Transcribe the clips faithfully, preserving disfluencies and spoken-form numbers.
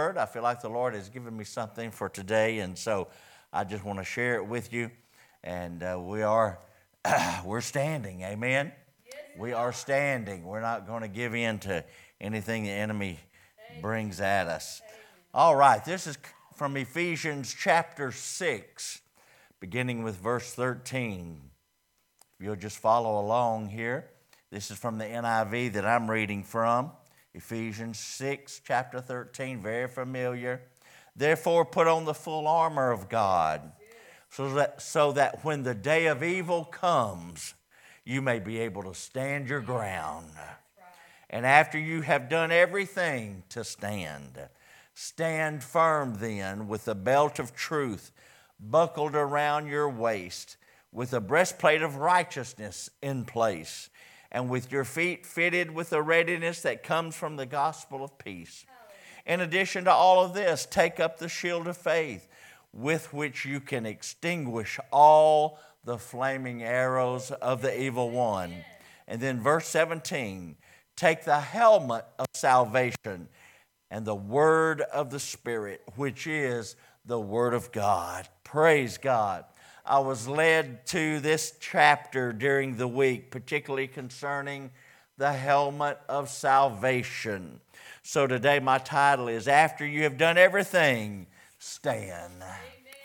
word. I feel like the Lord has given me something for today, and so I just want to share it with you. And uh, we are, we're standing, amen? Yes, we are standing. We're not going to give in to anything the enemy amen. brings at us. Amen. All right, this is from Ephesians chapter six, beginning with verse thirteen. If you'll just follow along here. This is from the N I V that I'm reading from. Ephesians six, chapter thirteen, very familiar. Therefore, put on the full armor of God, so that, so that when the day of evil comes, you may be able to stand your ground. And after you have done everything to stand, stand firm then with the belt of truth buckled around your waist, with a breastplate of righteousness in place, and with your feet fitted with the readiness that comes from the gospel of peace. In addition to all of this, take up the shield of faith, with which you can extinguish all the flaming arrows of the evil one. And then verse seventeen, take the helmet of salvation and the word of the Spirit, which is the word of God. Praise God. I was led to this chapter during the week, particularly concerning the helmet of salvation. So today my title is, After You Have Done Everything, Stand. Amen.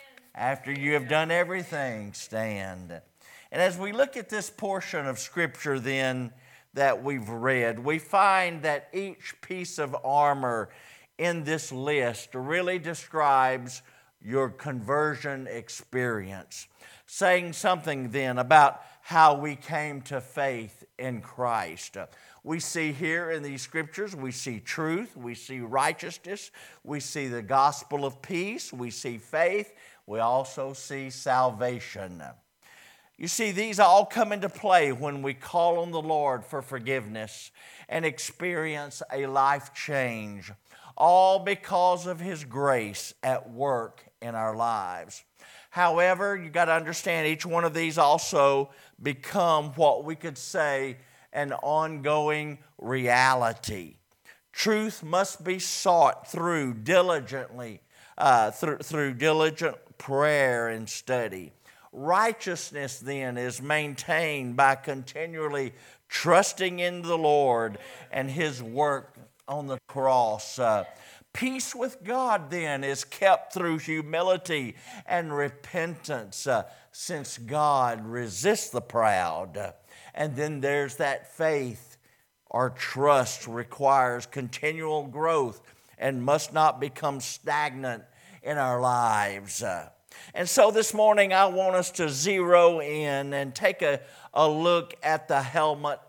After you have done everything, stand. And as we look at this portion of Scripture then that we've read, we find that each piece of armor in this list really describes your conversion experience, saying something then about how we came to faith in Christ. We see here in these scriptures, we see truth, we see righteousness, we see the gospel of peace, we see faith, we also see salvation. You see, these all come into play when we call on the Lord for forgiveness and experience a life change, all because of His grace at work in our lives. However, you got to understand each one of these also become what we could say an ongoing reality. Truth must be sought through diligently, uh, through, through diligent prayer and study. Righteousness then is maintained by continually trusting in the Lord and His work on the cross. Uh, Peace with God then is kept through humility and repentance, uh, since God resists the proud. And then there's that faith or trust requires continual growth and must not become stagnant in our lives. Uh, and so this morning I want us to zero in and take a, a look at the helmet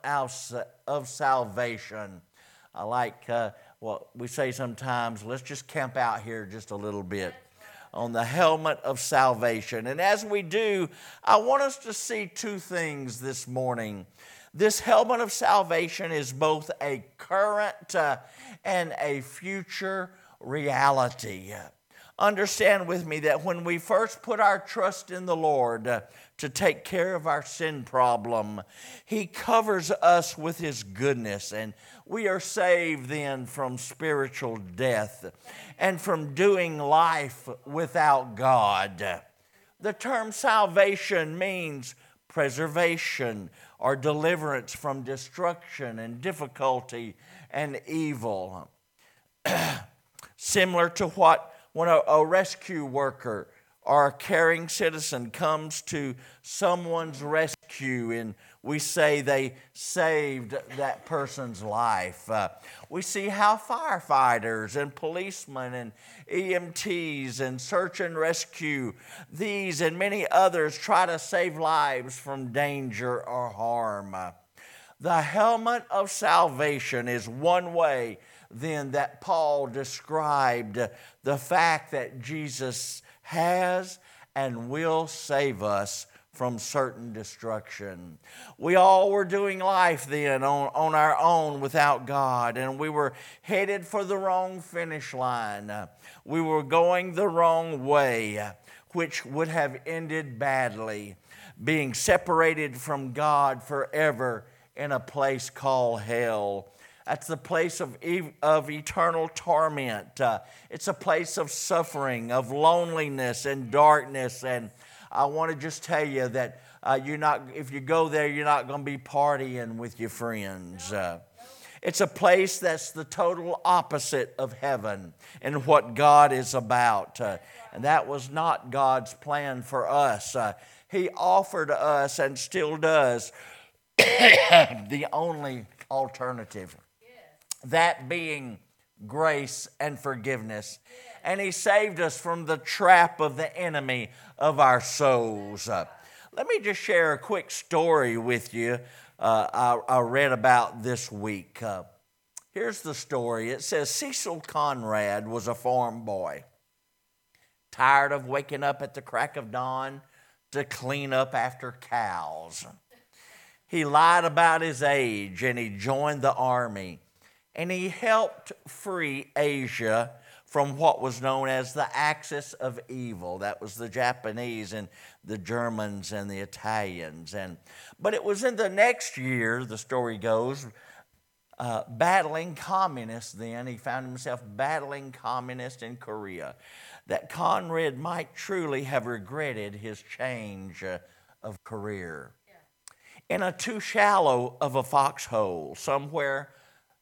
of salvation. I like uh, what we say sometimes, let's just camp out here just a little bit on the helmet of salvation. And as we do, I want us to see two things this morning. This helmet of salvation is both a current uh, and a future reality. Understand with me that when we first put our trust in the Lord uh, to take care of our sin problem, He covers us with His goodness, and we are saved then from spiritual death and from doing life without God. The term salvation means preservation or deliverance from destruction and difficulty and evil. Similar to what when a, a rescue worker or a caring citizen comes to someone's rescue and we say they saved that person's life. Uh, we see how firefighters and policemen and E M Ts and search and rescue, these and many others try to save lives from danger or harm. Uh, the helmet of salvation is one way then that Paul described the fact that Jesus has and will save us from certain destruction. We all were doing life then on, on our own without God, and we were headed for the wrong finish line. We were going the wrong way, which would have ended badly, being separated from God forever in a place called hell. That's the place of, e- of eternal torment. Uh, it's a place of suffering, of loneliness and darkness. And I want to just tell you that uh, you're not, if you go there, you're not going to be partying with your friends. Uh, it's a place that's the total opposite of heaven and what God is about. Uh, and that was not God's plan for us. Uh, he offered us and still does the only alternative. That being grace and forgiveness. And He saved us from the trap of the enemy of our souls. Uh, let me just share a quick story with you uh, I, I read about this week. Uh, here's the story. It says Cecil Conrad was a farm boy, tired of waking up at the crack of dawn to clean up after cows. He lied about his age and he joined the army. And he helped free Asia from what was known as the Axis of Evil. That was the Japanese and the Germans and the Italians. And but it was in the next year, the story goes, uh, battling communists then. He found himself battling communists in Korea, that Conrad might truly have regretted his change uh, of career. Yeah. In a too shallow of a foxhole somewhere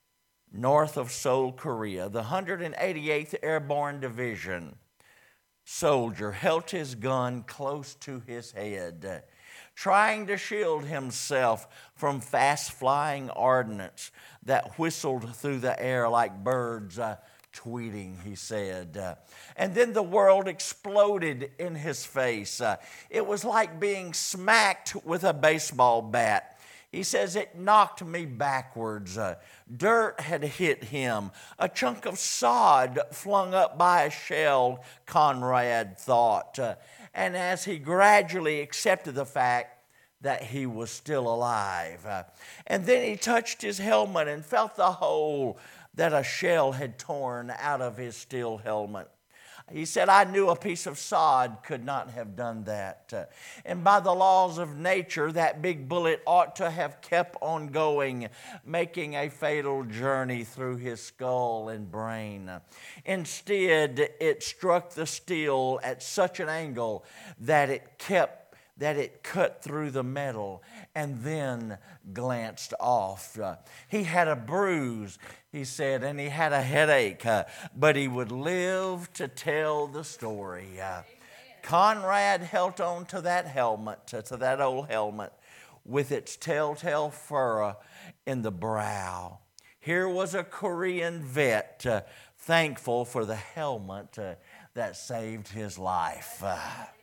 north of Seoul, Korea, the one hundred eighty-eighth Airborne Division soldier held his gun close to his head, trying to shield himself from fast-flying ordnance that whistled through the air like birds uh, tweeting, he said. Uh, and then the world exploded in his face. Uh, it was like being smacked with a baseball bat. He says, it knocked me backwards. Uh, dirt had hit him. A chunk of sod flung up by a shell, Conrad thought. Uh, and as he gradually accepted the fact that he was still alive. Uh, and then he touched his helmet and felt the hole that a shell had torn out of his steel helmet. He said, I knew a piece of sod could not have done that. Uh, and by the laws of nature, that big bullet ought to have kept on going, making a fatal journey through his skull and brain. Instead, it struck the steel at such an angle that it kept that it cut through the metal and then glanced off. Uh, he had a bruise, he said, and he had a headache, uh, but he would live to tell the story. Uh, Conrad held on to that helmet, uh, to that old helmet, with its telltale furrow in the brow. Here was a Korean vet, uh, thankful for the helmet uh, that saved his life. Uh,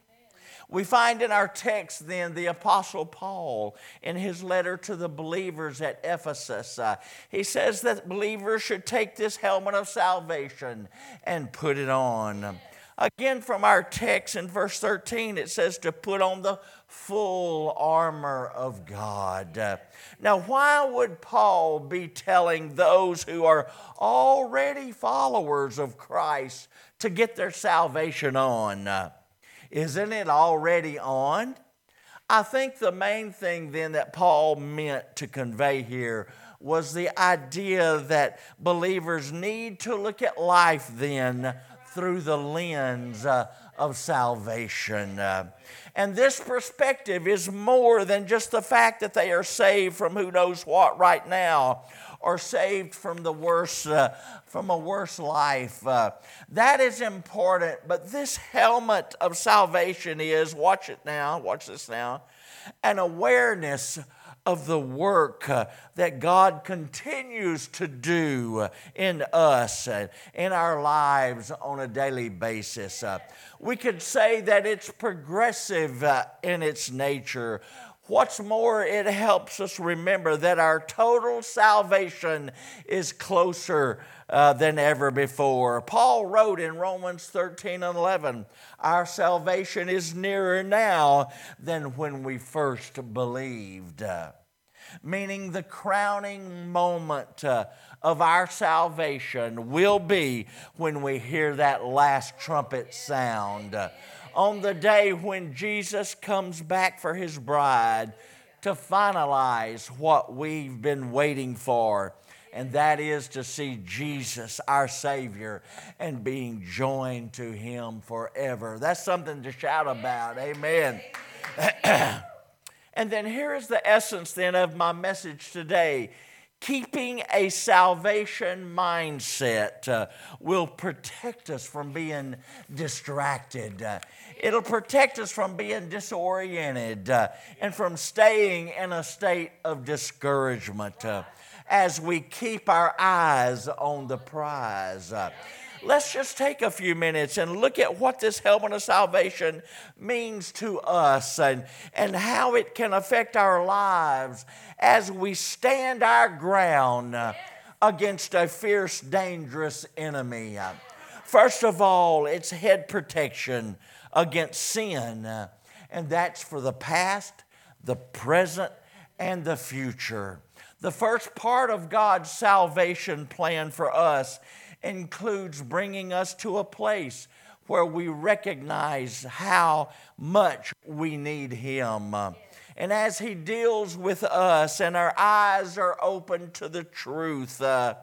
We find in our text then the Apostle Paul in his letter to the believers at Ephesus. Uh, he says that believers should take this helmet of salvation and put it on. Again, from our text in verse thirteen, it says to put on the full armor of God. Uh, now, why would Paul be telling those who are already followers of Christ to get their salvation on? Uh, Isn't it already on? I think the main thing then that Paul meant to convey here was the idea that believers need to look at life then through the lens uh, of salvation. Uh, and this perspective is more than just the fact that they are saved from who knows what right now, or saved from the worst, uh, from a worse life. Uh, that is important, but this helmet of salvation is, watch it now, watch this now, an awareness of the work uh, that God continues to do in us and in our lives on a daily basis. Uh, we could say that it's progressive uh, in its nature. What's more, it helps us remember that our total salvation is closer uh, than ever before. Paul wrote in Romans thirteen and eleven, our salvation is nearer now than when we first believed. Uh, meaning the crowning moment uh, of our salvation will be when we hear that last trumpet sound. Uh, on the day when Jesus comes back for His bride to finalize what we've been waiting for and that is to see Jesus, our Savior, and being joined to Him forever. That's something to shout about. Amen. And then here is the essence then of my message today. Keeping a salvation mindset uh, will protect us from being distracted. Uh, it'll protect us from being disoriented uh, and from staying in a state of discouragement uh, as we keep our eyes on the prize. Uh, Let's just take a few minutes and look at what this helmet of salvation means to us and, and how it can affect our lives as we stand our ground uh, against a fierce, dangerous enemy. Uh, First of all, it's head protection against sin, uh, and that's for the past, the present, and the future. The first part of God's salvation plan for us includes bringing us to a place where we recognize how much we need Him. And as He deals with us and our eyes are open to the truth uh,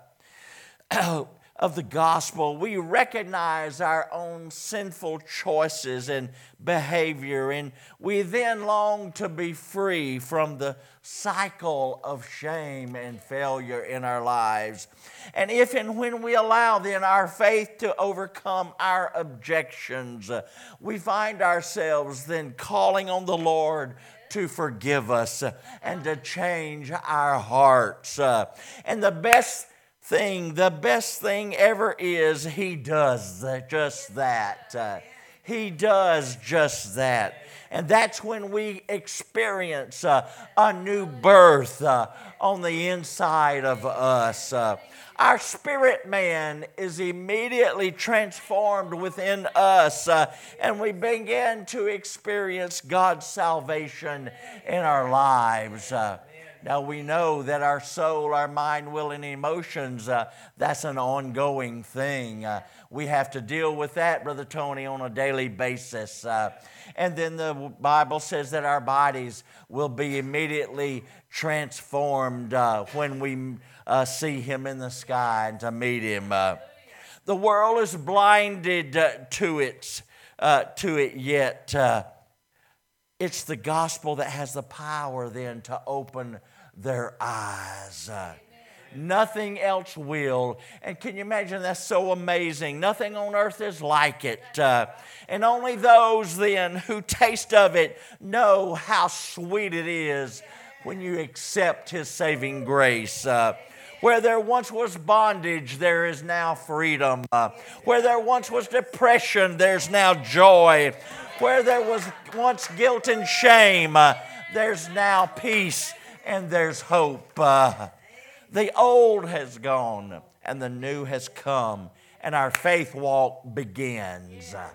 of the gospel, we recognize our own sinful choices and behavior, and we then long to be free from the cycle of shame and failure in our lives. And if and when we allow then our faith to overcome our objections, uh, we find ourselves then calling on the Lord to forgive us uh, and to change our hearts. Uh, and the best thing, the best thing ever is He does that, just that. Uh, He does just that. And that's when we experience uh, a new birth uh, on the inside of us. Uh, our spirit man is immediately transformed within us, uh, and we begin to experience God's salvation in our lives. Uh, Now, we know that our soul, our mind, will, and emotions, uh, that's an ongoing thing. Uh, we have to deal with that, Brother Tony, on a daily basis. Uh, and then the Bible says that our bodies will be immediately transformed uh, when we uh, see Him in the sky and to meet Him. Uh, the world is blinded uh, to it, uh, to it yet. Uh, It's the gospel that has the power then to open their eyes. Uh, nothing else will. And can you imagine, that's so amazing. Nothing on earth is like it. Uh, and only those then who taste of it know how sweet it is when you accept His saving grace. Uh, Where there once was bondage, there is now freedom. Uh, where there once was depression, there's now joy. Where there was once guilt and shame, uh, there's now peace and there's hope. Uh, the old has gone and the new has come, and our faith walk begins. Uh,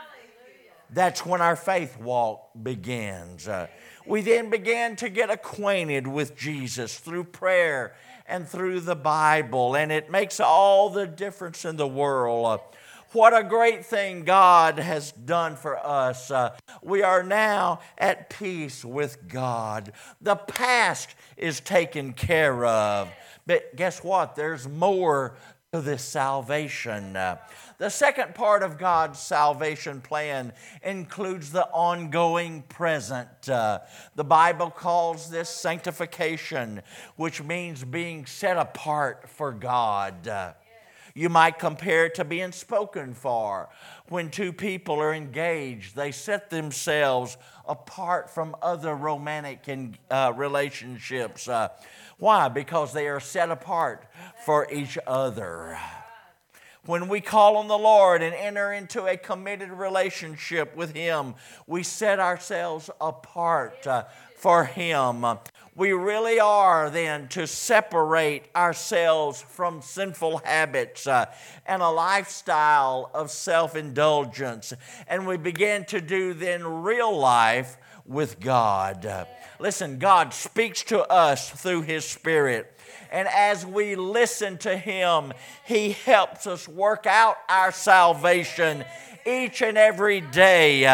that's when our faith walk begins. Uh, we then begin to get acquainted with Jesus through prayer and through the Bible, and it makes all the difference in the world. Uh, What a great thing God has done for us. Uh, we are now at peace with God. The past is taken care of. But guess what? There's more to this salvation. Uh, the second part of God's salvation plan includes the ongoing present. Uh, the Bible calls this sanctification, which means being set apart for God. Uh, You might compare it to being spoken for. When two people are engaged, they set themselves apart from other romantic in, uh, relationships. Uh, why? Because they are set apart for each other. When we call on the Lord and enter into a committed relationship with Him, we set ourselves apart uh, for Him. We really are then to separate ourselves from sinful habits uh, and a lifestyle of self-indulgence. And we begin to do then real life with God. Uh, listen, God speaks to us through His Spirit. And as we listen to Him, He helps us work out our salvation each and every day. Uh,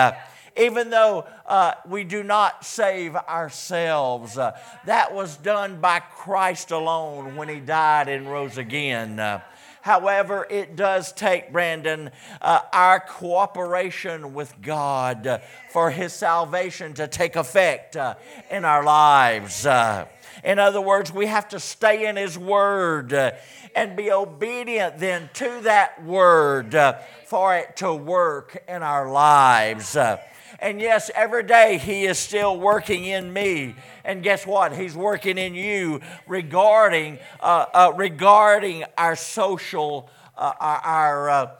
Even though uh, we do not save ourselves, uh, that was done by Christ alone when He died and rose again. Uh, However, it does take, Brandon, uh, our cooperation with God uh, for His salvation to take effect uh, in our lives. Uh, in other words, we have to stay in His Word uh, and be obedient then to that Word uh, for it to work in our lives. Uh, And yes, every day He is still working in me. And guess what? He's working in you regarding uh, uh, regarding our social, uh, our our, uh,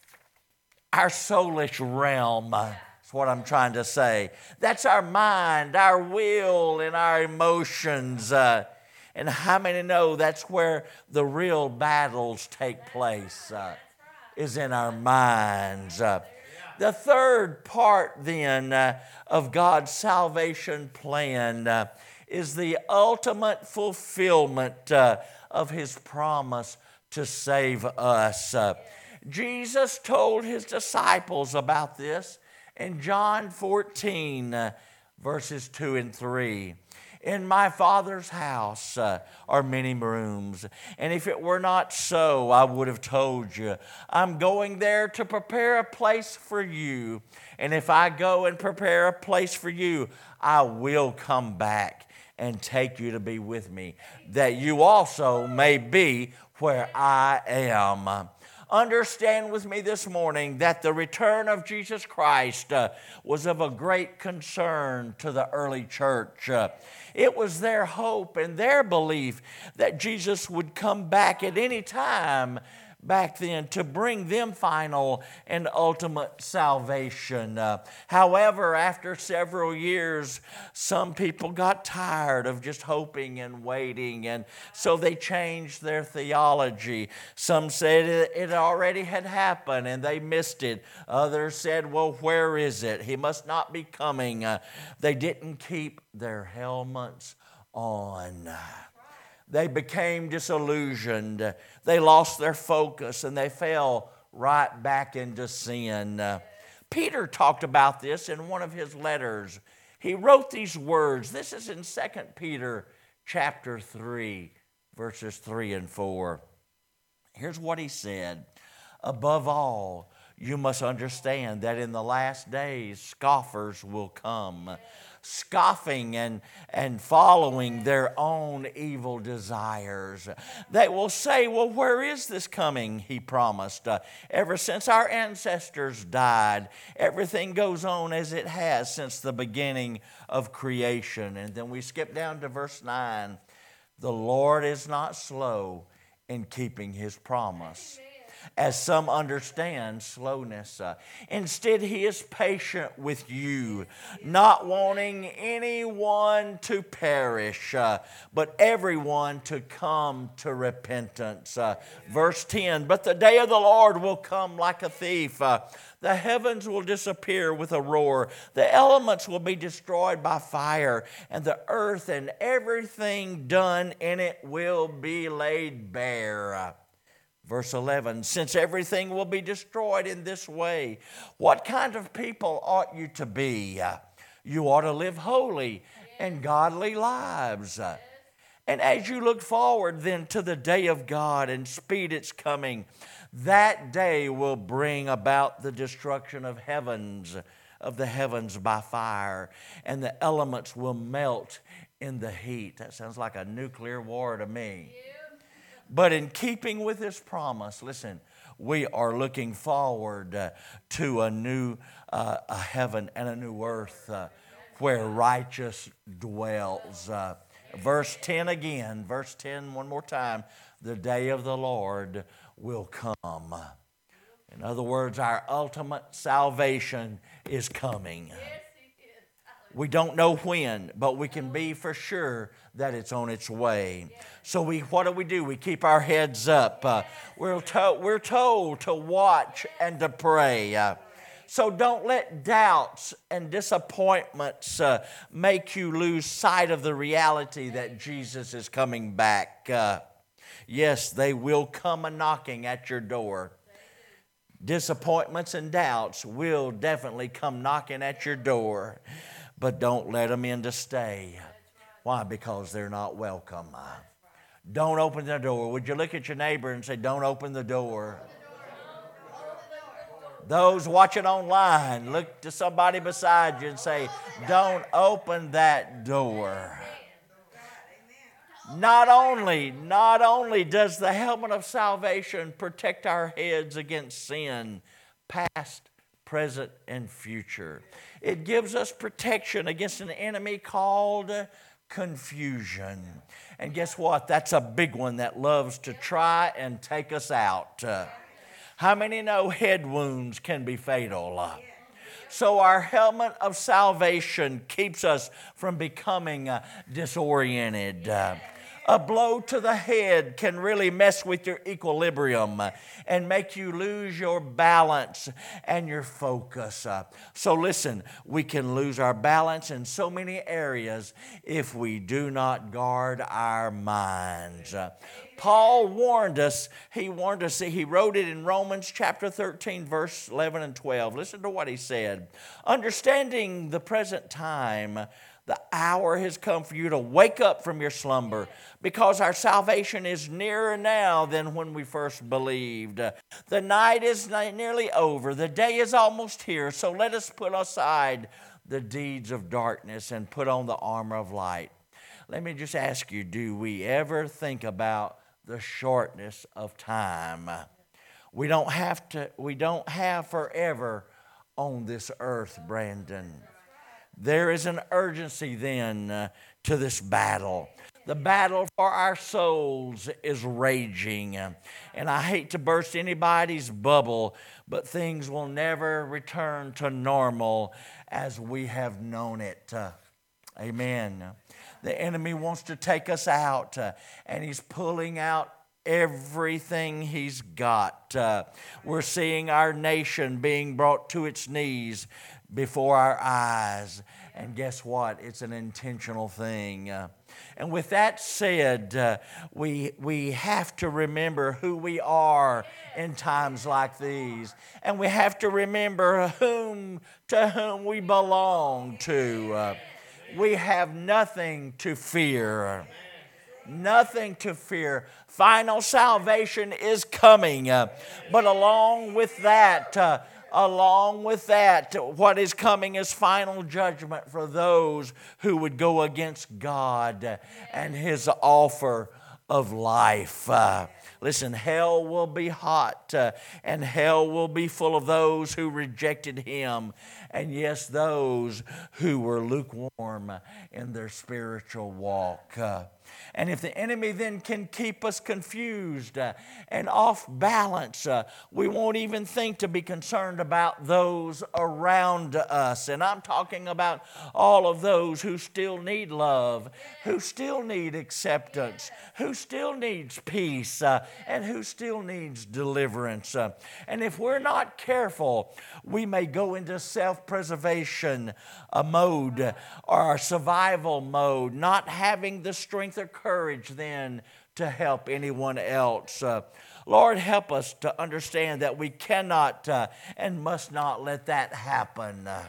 our soulish realm. That's what I'm trying to say. That's our mind, our will, and our emotions. Uh, and how many know that's where the real battles take place? Uh, is in our minds. Uh, The third part then uh, of God's salvation plan uh, is the ultimate fulfillment uh, of His promise to save us. Uh, Jesus told His disciples about this in John fourteen, uh, verses two and three. In my Father's house uh, are many rooms, and if it were not so, I would have told you. I'm going there to prepare a place for you, and if I go and prepare a place for you, I will come back and take you to be with me, that you also may be where I am. Understand with me this morning that the return of Jesus Christ uh, was of a great concern to the early church. Uh, it was their hope and their belief that Jesus would come back at any time back then to bring them final and ultimate salvation. Uh, however, after several years, some people got tired of just hoping and waiting, and so they changed their theology. Some said it, it already had happened and they missed it. Others said, well, where is it? He must not be coming. Uh, they didn't keep their helmets on. They became disillusioned. They lost their focus and they fell right back into sin. Uh, Peter talked about this in one of his letters. He wrote these words. This is in Second Peter chapter three, verses three and four. Here's what he said. Above all, you must understand that in the last days, scoffers will come, scoffing and, and following their own evil desires. They will say, well, where is this coming, he promised? Uh, ever since our ancestors died, everything goes on as it has since the beginning of creation. And then we skip down to verse nine. The Lord is not slow in keeping His promise, as some understand slowness. Uh, instead, He is patient with you, not wanting anyone to perish, uh, but everyone to come to repentance. Uh, verse ten, but the day of the Lord will come like a thief. Uh, the heavens will disappear with a roar. The elements will be destroyed by fire, and the earth and everything done in it will be laid bare. Uh, Verse eleven, since everything will be destroyed in this way, what kind of people ought you to be? Uh, you ought to live holy and godly lives. Uh, and as you look forward then to the day of God and speed its coming, that day will bring about the destruction of heavens, of the heavens by fire, and the elements will melt in the heat. That sounds like a nuclear war to me. But in keeping with His promise, listen, we are looking forward uh, to a new uh, a heaven and a new earth uh, where righteous dwells. Uh, verse ten again, verse ten one more time, the day of the Lord will come. In other words, our ultimate salvation is coming. We don't know when, but we can be for sure that it's on its way. So we, what do we do? We keep our heads up. Uh, we're, to, we're told to watch and to pray. Uh, so don't let doubts and disappointments uh, make you lose sight of the reality that Jesus is coming back. Uh, yes, they will come a knocking at your door. Disappointments and doubts will definitely come knocking at your door, but don't let them in to stay. Why? Because they're not welcome. Don't open the door. Would you look at your neighbor and say, don't open the door? Those watching online, look to somebody beside you and say, don't open that door. Not only, not only does the helmet of salvation protect our heads against sin, past, present, and future. It gives us protection against an enemy called confusion. And guess what? That's a big one that loves to try and take us out. Uh, how many know head wounds can be fatal? Uh, so our helmet of salvation keeps us from becoming uh, disoriented. Uh, A blow to the head can really mess with your equilibrium and make you lose your balance and your focus. So listen, we can lose our balance in so many areas if we do not guard our minds. Paul warned us, he warned us, he wrote it in Romans chapter thirteen, verse eleven and twelve. Listen to what he said. Understanding the present time, the hour has come for you to wake up from your slumber, because our salvation is nearer now than when we first believed. The night is nearly over. The day is almost here. So let us put aside the deeds of darkness and put on the armor of light. Let me just ask you, do we ever think about the shortness of time? We don't have to, we don't have forever on this earth, Brandon. There is an urgency then uh, to this battle. The battle for our souls is raging. And I hate to burst anybody's bubble, but things will never return to normal as we have known it. Uh, amen. The enemy wants to take us out, uh, and he's pulling out everything he's got. Uh, we're seeing our nation being brought to its knees before our eyes. And guess what? It's an intentional thing. Uh, and with that said, uh, we, we have to remember who we are in times like these. And we have to remember whom to whom we belong to. Uh, we have nothing to fear. Nothing to fear. Final salvation is coming. Uh, but along with that, uh, Along with that, what is coming is final judgment for those who would go against God and His offer of life. Uh, listen, hell will be hot, uh, and hell will be full of those who rejected Him, and yes, those who were lukewarm in their spiritual walk. Uh, And if the enemy then can keep us confused uh, and off balance, uh, we won't even think to be concerned about those around us. And I'm talking about all of those who still need love, who still need acceptance, who still needs peace, uh, and who still needs deliverance. Uh, and if we're not careful, we may go into self-preservation uh, mode or survival mode, not having the strength or courage then to help anyone else. Uh, Lord, help us to understand that we cannot uh, and must not let that happen. Uh,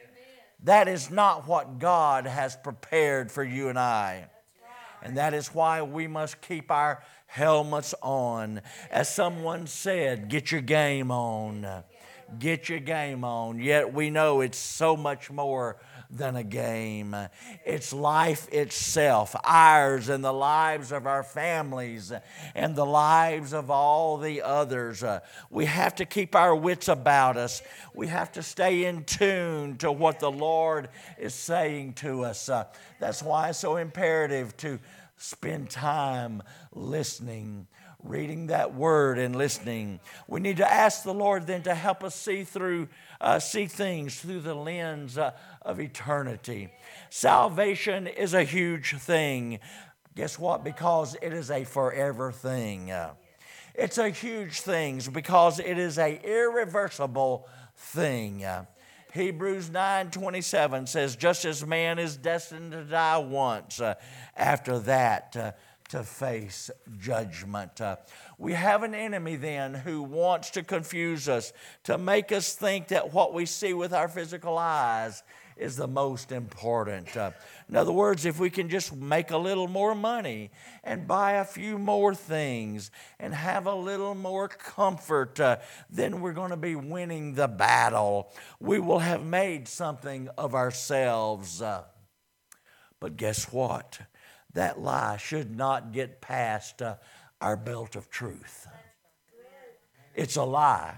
that is not what God has prepared for you and I. And that is why we must keep our helmets on. As someone said, get your game on. Get your game on. Yet we know it's so much more than a game. It's life itself, ours and the lives of our families and the lives of all the others. Uh, we have to keep our wits about us. We have to stay in tune to what the Lord is saying to us. Uh, that's why it's so imperative to spend time listening, reading that word and listening. We need to ask the Lord then to help us see through, uh, see things through the lens uh, of eternity. Salvation is a huge thing. Guess what? Because it is a forever thing. Uh, it's a huge thing because it is an irreversible thing. Uh, Hebrews nine twenty-seven says, just as man is destined to die once, uh, after that, uh, to face judgment. Uh, we have an enemy then who wants to confuse us, to make us think that what we see with our physical eyes is the most important. Uh, in other words, if we can just make a little more money and buy a few more things and have a little more comfort, uh, then we're going to be winning the battle. We will have made something of ourselves. Uh, but guess what? That lie should not get past uh, our belt of truth. It's a lie.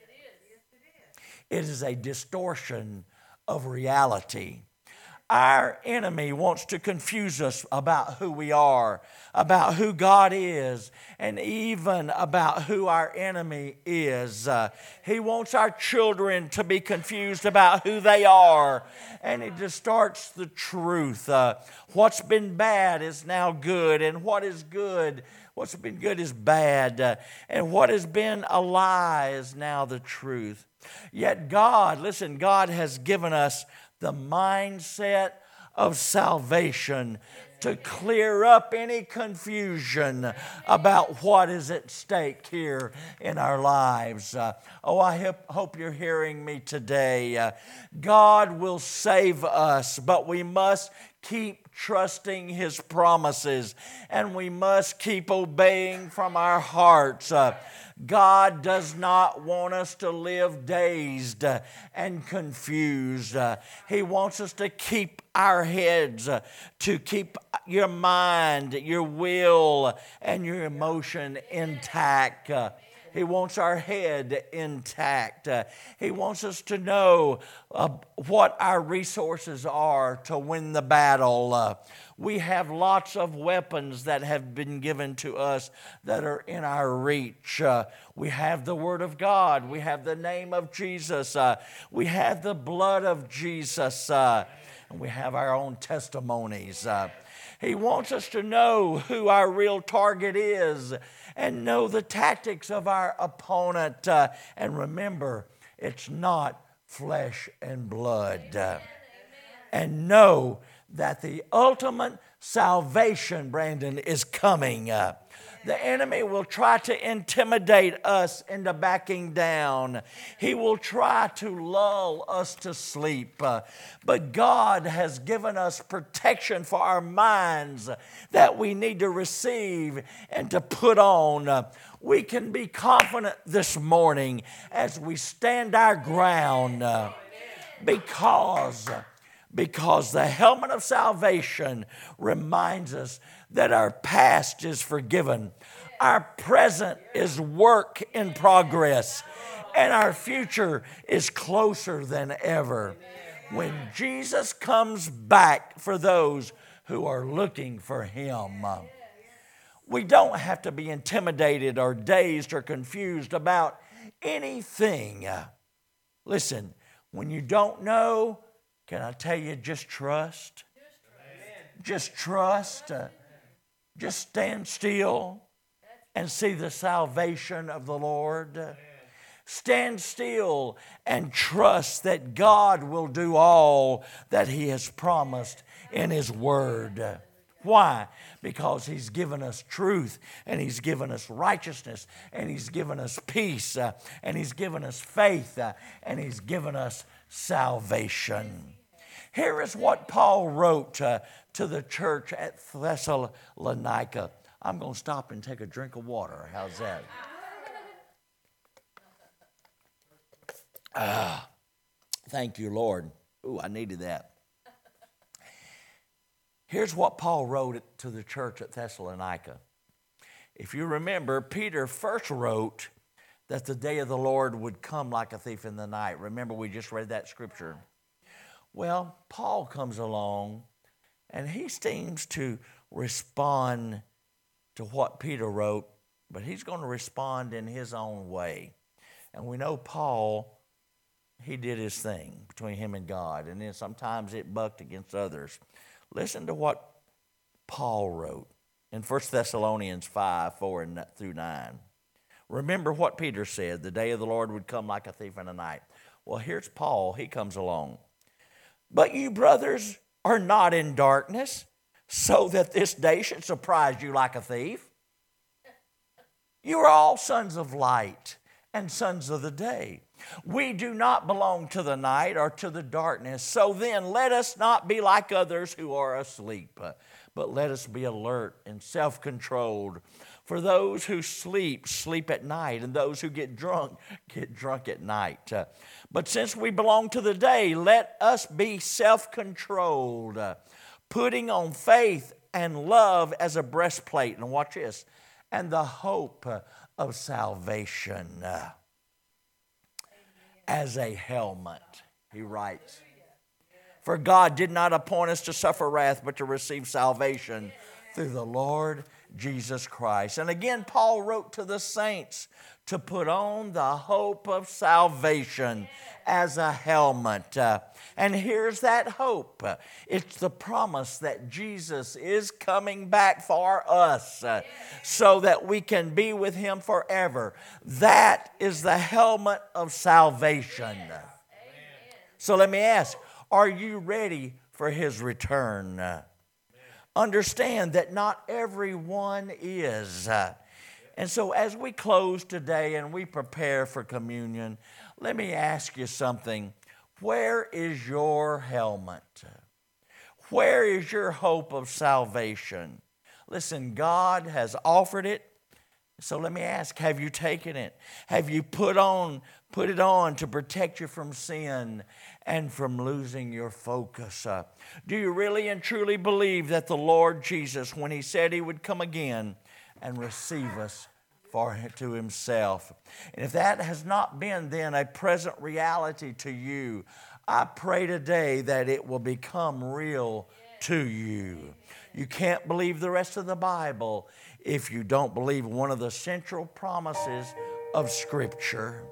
It is a distortion of reality. Our enemy wants to confuse us about who we are, about who God is, and even about who our enemy is. Uh, he wants our children to be confused about who they are, and it distorts the truth. Uh, what's been bad is now good, and what is good, what's been good is bad, uh, and what has been a lie is now the truth. Yet God, listen, God has given us the mindset of salvation to clear up any confusion about what is at stake here in our lives. Uh, oh, I hip, hope you're hearing me today. Uh, God will save us, but we must keep trusting His promises, and we must keep obeying from our hearts. Uh, God does not want us to live dazed uh, and confused. Uh, he wants us to keep our heads, uh, to keep your mind, your will, and your emotion intact. Uh, He wants our head intact. Uh, he wants us to know uh, what our resources are to win the battle. Uh, we have lots of weapons that have been given to us that are in our reach. Uh, we have the Word of God. We have the name of Jesus. Uh, we have the blood of Jesus. Uh, and we have our own testimonies. Uh, He wants us to know who our real target is and know the tactics of our opponent. Uh, and remember, it's not flesh and blood. Uh, and know that the ultimate salvation, Brandon, is coming. Uh, the enemy will try to intimidate us into backing down. He will try to lull us to sleep. Uh, but God has given us protection for our minds that we need to receive and to put on. Uh, we can be confident this morning as we stand our ground uh, because, because the helmet of salvation reminds us that our past is forgiven, our present is work in progress, and our future is closer than ever. When Jesus comes back for those who are looking for Him, we don't have to be intimidated or dazed or confused about anything. Listen, when you don't know, can I tell you, just trust? Just trust. Uh, Just stand still and see the salvation of the Lord. Stand still and trust that God will do all that He has promised in His Word. Why? Because He's given us truth, and He's given us righteousness, and He's given us peace, uh, and He's given us faith, uh, and He's given us salvation. Here is what Paul wrote uh, to the church at Thessalonica. I'm going to stop and take a drink of water. How's that? Ah, thank you, Lord. Ooh, I needed that. Here's what Paul wrote to the church at Thessalonica. If you remember, Peter first wrote that the day of the Lord would come like a thief in the night. Remember, we just read that scripture. Well, Paul comes along, and he seems to respond to what Peter wrote, but he's going to respond in his own way. And we know Paul, he did his thing between him and God, and then sometimes it bucked against others. Listen to what Paul wrote in First Thessalonians five, four through nine. Remember what Peter said, the day of the Lord would come like a thief in the night. Well, here's Paul. He comes along. But you, brothers, are not in darkness, so that this day should surprise you like a thief. You are all sons of light and sons of the day. We do not belong to the night or to the darkness. So then let us not be like others who are asleep, but let us be alert and self-controlled. For those who sleep, sleep at night, and those who get drunk, get drunk at night. Uh, but since we belong to the day, let us be self-controlled, uh, putting on faith and love as a breastplate. And watch this. And the hope uh, of salvation uh, as a helmet, he writes. For God did not appoint us to suffer wrath, but to receive salvation through the Lord Jesus Christ. And again, Paul wrote to the saints to put on the hope of salvation as a helmet. Uh, and here's that hope. Uh, it's the promise that Jesus is coming back for us uh, so that we can be with him forever. That is the helmet of salvation. So let me ask, are you ready for his return? Uh, Understand that not everyone is. Uh, and so as we close today and we prepare for communion, let me ask you something. Where is your helmet? Where is your hope of salvation? Listen, God has offered it. So let me ask, have you taken it? Have you put on, put it on to protect you from sin and from losing your focus? Uh, do you really and truly believe that the Lord Jesus, when he said he would come again and receive us for to himself? And if that has not been then a present reality to you, I pray today that it will become real to you. You can't believe the rest of the Bible if you don't believe one of the central promises of Scripture.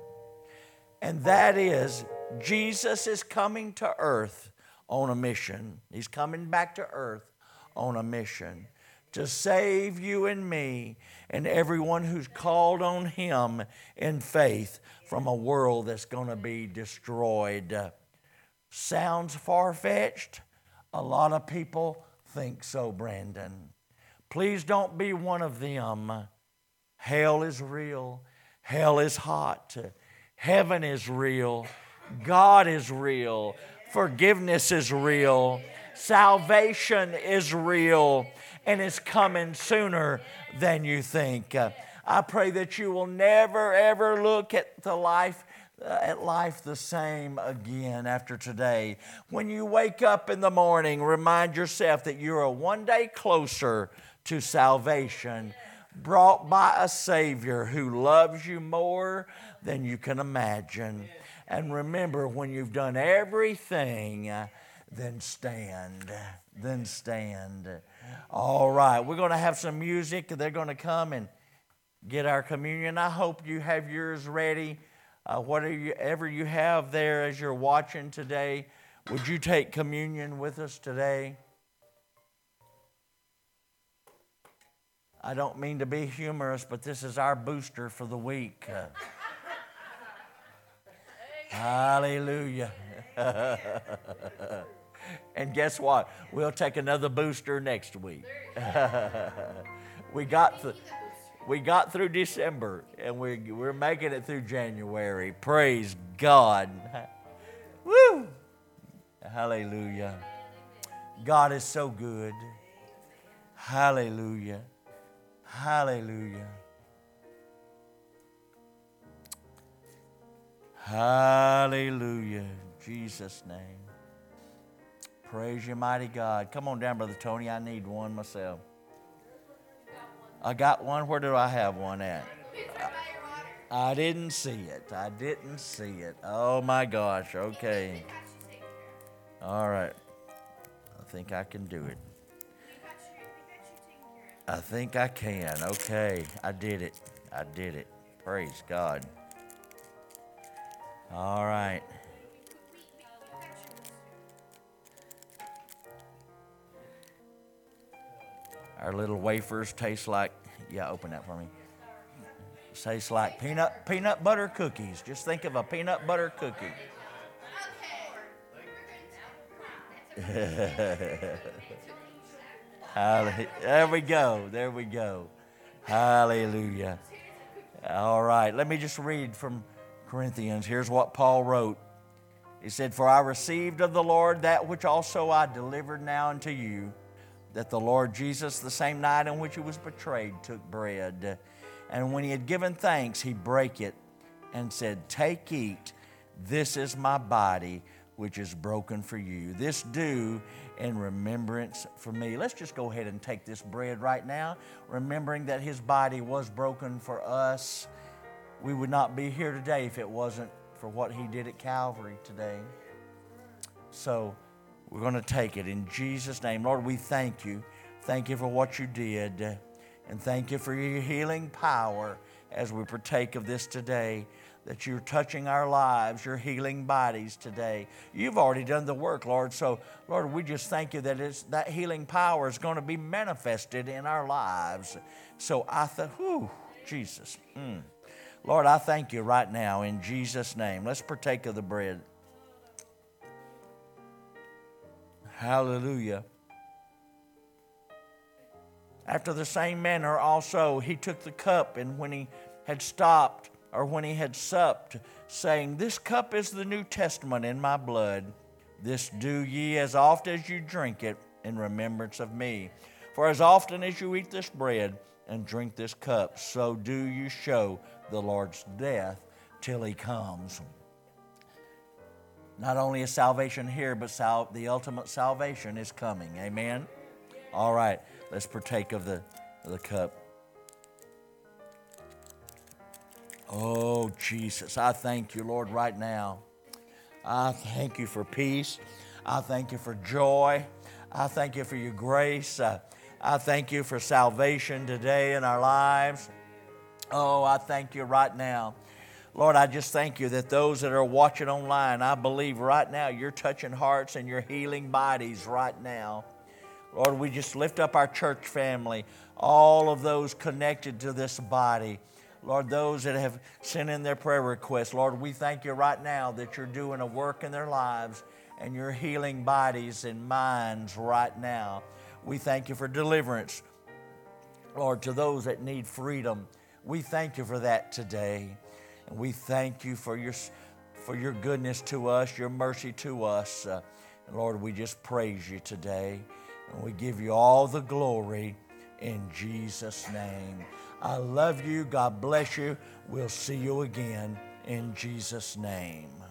And that is, Jesus is coming to earth on a mission. He's coming back to earth on a mission to save you and me and everyone who's called on him in faith from a world that's going to be destroyed. Uh, sounds far-fetched? A lot of people think so, Brandon. Please don't be one of them. Hell is real. Hell is hot. Heaven is real. God is real. Forgiveness is real. Salvation is real. And it's coming sooner than you think. Uh, I pray that you will never, ever look at the life Uh, at life the same again after today. When you wake up in the morning, remind yourself that you are one day closer to salvation, brought by a Savior who loves you more than you can imagine. And remember, when you've done everything, uh, then stand. Then stand. All right, we're going to have some music. They're going to come and get our communion. I hope you have yours ready. Uh, whatever you have there as you're watching today, would you take communion with us today? I don't mean to be humorous, but this is our booster for the week. Uh, hallelujah. And guess what? We'll take another booster next week. we got the... We got through December, and we, we're making it through January. Praise God. Woo! Hallelujah. God is so good. Hallelujah. Hallelujah. Hallelujah. In Jesus' name. Praise you, mighty God. Come on down, Brother Tony. I need one myself. I got one. Where do I have one at? I, I didn't see it. I didn't see it. Oh, my gosh. Okay. All right. I think I can do it. I think I can. Okay. I did it. I did it. Praise God. All right. Our little wafers taste like, yeah, open that for me. Tastes like peanut peanut butter cookies. Just think of a peanut butter cookie. Hallelujah. There we go. There we go. Hallelujah. All right. Let me just read from Corinthians. Here's what Paul wrote. He said, "For I received of the Lord that which also I delivered now unto you, that the Lord Jesus, the same night in which he was betrayed, took bread. And when he had given thanks, he brake it and said, Take, eat. This is my body, which is broken for you. This do in remembrance for me." Let's just go ahead and take this bread right now, remembering that his body was broken for us. We would not be here today if it wasn't for what he did at Calvary today. So we're going to take it in Jesus' name. Lord, we thank you. Thank you for what you did. And thank you for your healing power as we partake of this today, that you're touching our lives, you're healing bodies today. You've already done the work, Lord. So, Lord, we just thank you that it's, that healing power is going to be manifested in our lives. So I thought, whew, Jesus. Mm. Lord, I thank you right now in Jesus' name. Let's partake of the bread. Hallelujah. After the same manner also he took the cup, and when he had stopped, or when he had supped, saying, This cup is the New Testament in my blood. This do ye as oft as you drink it in remembrance of me. For as often as you eat this bread and drink this cup, so do you show the Lord's death till he comes. Not only is salvation here, but sal- the ultimate salvation is coming. Amen? All right, let's partake of the, of the cup. Oh, Jesus, I thank you, Lord, right now. I thank you for peace. I thank you for joy. I thank you for your grace. Uh, I thank you for salvation today in our lives. Oh, I thank you right now. Lord, I just thank you that those that are watching online, I believe right now you're touching hearts and you're healing bodies right now. Lord, we just lift up our church family, all of those connected to this body. Lord, those that have sent in their prayer requests, Lord, we thank you right now that you're doing a work in their lives and you're healing bodies and minds right now. We thank you for deliverance, Lord, to those that need freedom. We thank you for that today. And we thank you for your, for your goodness to us, your mercy to us. Uh, and Lord, we just praise you today. And we give you all the glory in Jesus' name. I love you. God bless you. We'll see you again in Jesus' name.